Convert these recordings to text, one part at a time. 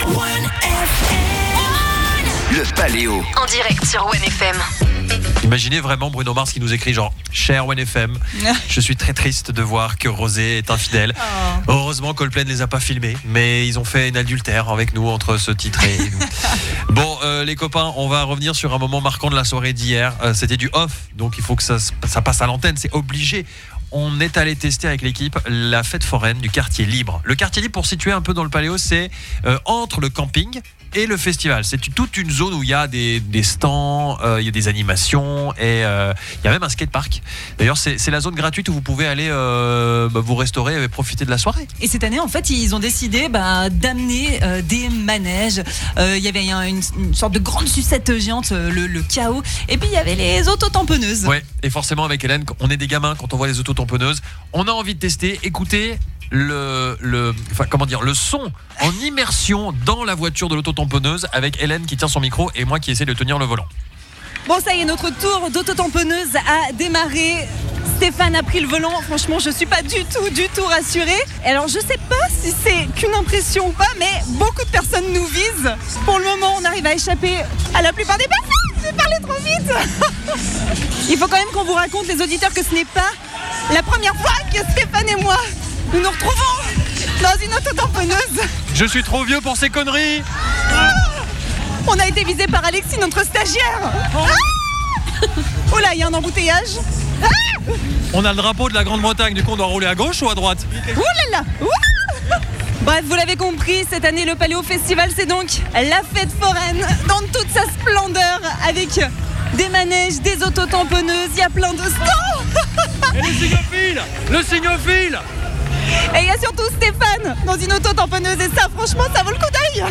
Le Paléo. En direct sur OneFM. Imaginez vraiment Bruno Mars qui nous écrit genre « Cher OneFM, je suis très triste de voir que Rosé est infidèle. Heureusement Coldplay ne les a pas filmés, mais ils ont fait une adultère avec nous entre ce titre et nous. » Bon, les copains, on va revenir sur un moment marquant de la soirée d'hier. C'était du off, donc il faut que ça passe à l'antenne, c'est obligé. On est allé tester avec l'équipe la fête foraine du quartier libre. Le quartier libre, pour situer un peu dans le Paléo, c'est entre le camping et le festival. C'est toute une zone où il y a des stands, il y a des animations et il y a même un skatepark. D'ailleurs, c'est la zone gratuite où vous pouvez aller vous restaurer et profiter de la soirée. Et cette année, en fait, ils ont décidé d'amener des manèges. Il y avait une sorte de grande sucette géante, le chaos. Et puis, il y avait les autotamponneuses. Ouais, et forcément, avec Hélène, on est des gamins quand on voit les autotamponneuses. On a envie de tester. Écoutez le son en immersion dans la voiture de l'autotamponneuse avec Hélène qui tient son micro et moi qui essaie de tenir le volant. Bon, ça y est, notre tour d'autotamponneuse a démarré. Stéphane a pris le volant. Franchement, je suis pas du tout rassurée. Alors, je sais pas si c'est qu'une impression ou pas, mais beaucoup de personnes nous visent. Pour le moment, on arrive à échapper à la plupart des personnes. J'ai parlé trop vite. Il faut quand même qu'on vous raconte, les auditeurs, que ce n'est pas la première fois que Stéphane et moi nous retrouvons dans une autotamponneuse. Je suis trop vieux pour ces conneries. On a été visé par Alexis, notre stagiaire. Oh là, il y a un embouteillage. On a le drapeau de la Grande-Bretagne, du coup on doit rouler à gauche ou à droite? Ouh là là. Bref, vous l'avez compris, cette année le Paléo Festival, c'est donc la fête foraine dans toute sa splendeur, avec des manèges, des autotamponneuses, il y a plein de stands. Et le signophile. Et il y a surtout Stéphane dans une autotamponneuse, et ça, franchement, ça vaut le coup d'œil.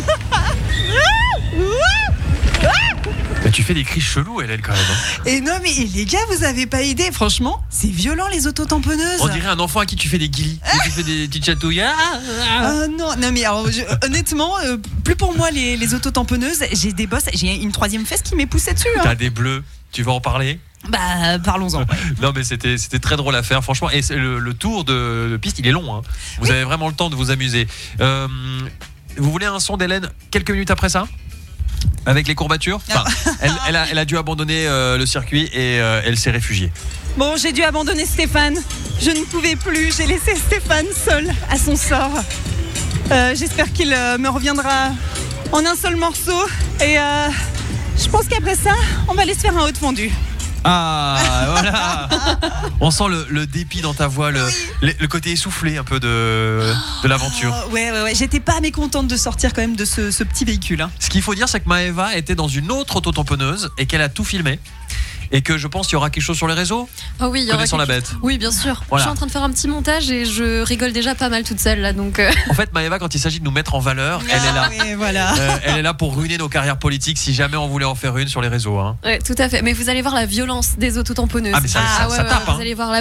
Mais tu fais des cris chelous, Hélène, quand même. Hein. Et non, mais les gars, vous avez pas idée, franchement, c'est violent les autotamponneuses. On dirait un enfant à qui tu fais des guilis, tu fais des petites chatouilles. Non, mais alors, honnêtement, plus pour moi les autotamponneuses, j'ai des bosses, j'ai une troisième fesse qui m'est poussée dessus. T'as des bleus, tu vas en parler? Bah, parlons-en. Non, mais c'était très drôle à faire, franchement. Et le tour de piste, il est long. Hein. Vous avez vraiment le temps de vous amuser. Vous voulez un son d'Hélène quelques minutes après ça? Avec les courbatures, enfin, elle a dû abandonner le circuit et elle s'est réfugiée. Bon, j'ai dû abandonner Stéphane. Je ne pouvais plus. J'ai laissé Stéphane seul à son sort. J'espère qu'il me reviendra en un seul morceau. Et je pense qu'après ça, on va aller se faire un haut de fondu. Ah, voilà. On sent le dépit dans ta voix, le côté essoufflé un peu de l'aventure. Ouais. J'étais pas mécontente de sortir quand même de ce petit véhicule. Hein. Ce qu'il faut dire, c'est que Maëva était dans une autre autotamponneuse et qu'elle a tout filmé. Et que je pense qu'il y aura quelque chose sur les réseaux. Oh oui, il y aura Connaissant la bête. Oui, bien sûr. Voilà. Je suis en train de faire un petit montage et je rigole déjà pas mal toute seule là, donc. En fait, Maëva, quand il s'agit de nous mettre en valeur, elle est là. Oui, voilà. Elle est là pour ruiner nos carrières politiques si jamais on voulait en faire une sur les réseaux. Hein. Ouais, tout à fait. Mais vous allez voir la violence des autotamponneuses. Ah, mais ça tape. Vous allez voir la